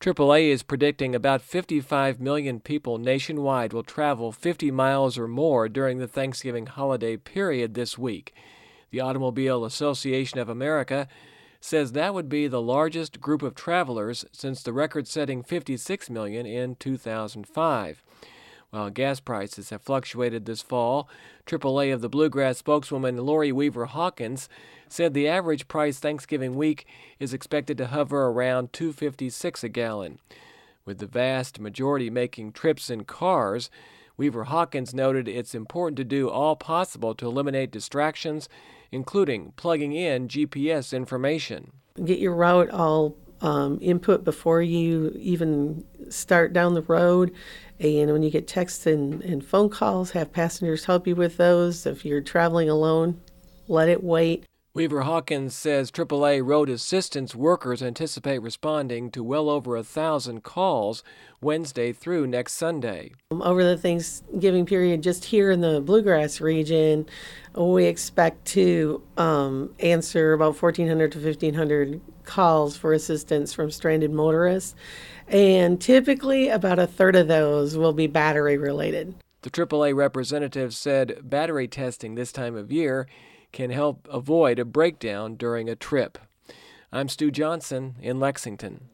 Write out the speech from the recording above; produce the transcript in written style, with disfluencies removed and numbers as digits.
AAA is predicting about 55 million people nationwide will travel 50 miles or more during the Thanksgiving holiday period this week. The Automobile Association of America says that would be the largest group of travelers since the record-setting 56 million in 2005. While gas prices have fluctuated this fall, AAA of the Bluegrass spokeswoman Lori Weaver Hawkins said the average price Thanksgiving week is expected to hover around $2.56 a gallon. With the vast majority making trips in cars, Weaver Hawkins noted it's important to do all possible to eliminate distractions, including plugging in GPS information. Get your route all input before you even start down the road. And when you get texts and phone calls, have passengers help you with those. If you're traveling alone, let it wait. Weaver Hawkins says AAA road assistance workers anticipate responding to well over 1,000 calls Wednesday through next Sunday. Over the Thanksgiving period, just here in the Bluegrass region, we expect to answer about 1,400 to 1,500 calls for assistance from stranded motorists. And typically about a third of those will be battery related. The AAA representative said battery testing this time of year can help avoid a breakdown during a trip. I'm Stu Johnson in Lexington.